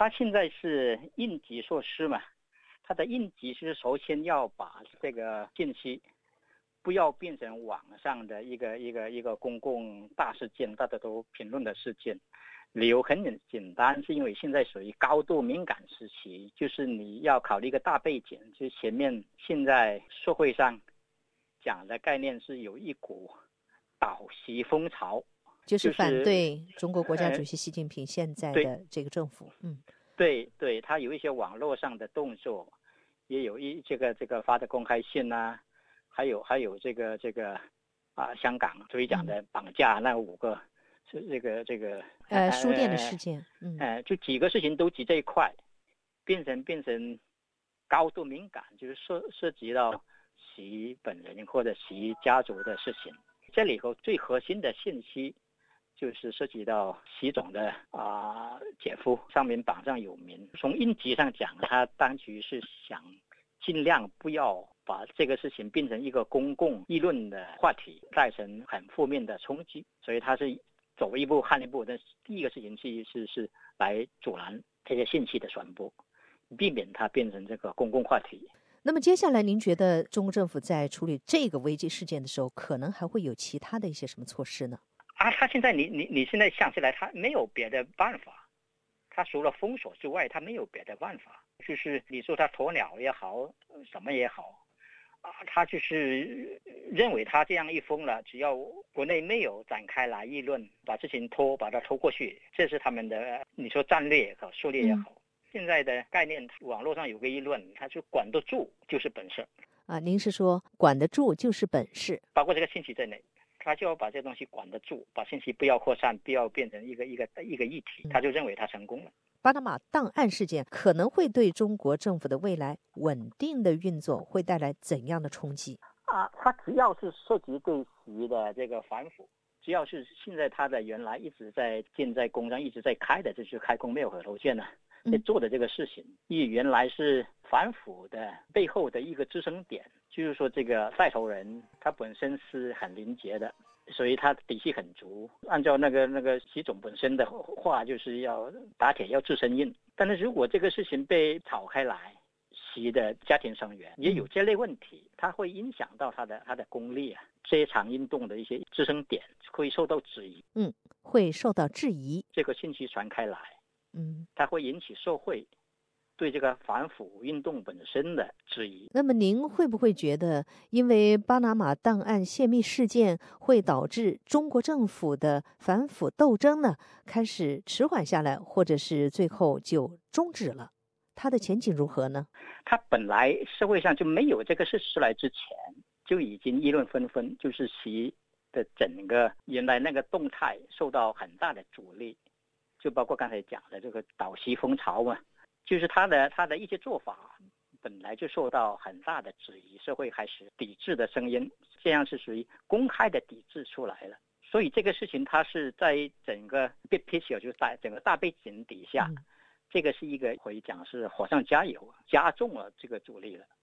他现在是应急措施嘛，他的应急是首先要把这个信息不要变成网上的一个公共大事件，大家都评论的事件。理由很简单，是因为现在属于高度敏感时期，就是你要考虑一个大背景，就是前面现在社会上讲的概念是有一股倒习风潮， 就是反对中国国家主席习近平现在的这个政府。 对，他有一些网络上的动作，也有这个发的公开信啊，还有这个香港追讲的绑架那5个是这个书店的事件， 就几个事情都挤这一块，变成高度敏感，就是涉及到习本人或者习家族的事情。这里头最核心的信息就是涉及到习总的姐夫，上面榜上有名。从应急上讲，他当局是想尽量不要把这个事情变成一个公共议论的话题，造成很负面的冲击，所以他是走一步看一步。但是第一个事情是来阻拦这些信息的传播，避免它变成这个公共话题。 那么接下来您觉得中国政府在处理这个危机事件的时候，可能还会有其他的一些什么措施呢？ 他现在你现在想起来，他没有别的办法，他除了封锁之外，他没有别的办法。就是你说他鸵鸟也好，什么也好，他就是认为他这样一封了，只要国内没有展开来议论，把事情把它拖过去，这是他们的你说战略也好，策略也好。现在的概念，网络上有个议论，他就管得住就是本事您是说管得住就是本事， 包括这个信息在内，他就要把这东西管得住，把信息不要扩散，不要变成一个议题，他就认为他成功了。 巴拿马档案事件可能会对中国政府的未来稳定的运作会带来怎样的冲击？ 他只要是涉及对习的这个反腐，只要是现在他的原来一直在建在工商一直在开的，这就是开工没有合同线在做的这个事情，因为原来是反腐的背后的一个支撑点，就是说这个带头人他本身是很廉洁的，所以他底气很足。按照那个习总本身的话，就是要打铁要自身硬。但是如果这个事情被炒开来，习的家庭成员也有这类问题，它会影响到他的功力这一场运动的一些支撑点会受到质疑。 会受到质疑。 这个信息传开来，它会引起社会对这个反腐运动本身的质疑。 那么您会不会觉得，因为巴拿马档案泄密事件会导致中国政府的反腐斗争呢开始迟缓下来，或者是最后就终止了？它的前景如何呢？ 它本来社会上就没有这个事出来之前，就已经议论纷纷，就是习的整个原来那个动态受到很大的阻力，就包括刚才讲的这个倒习风潮嘛，就是他的一些做法本来就受到很大的质疑，社会开始抵制的声音，这样是属于公开的抵制出来了。所以这个事情它是在整个 big picture， 就是在整个大背景底下，这个是一个可以讲是火上加油，加重了这个阻力了。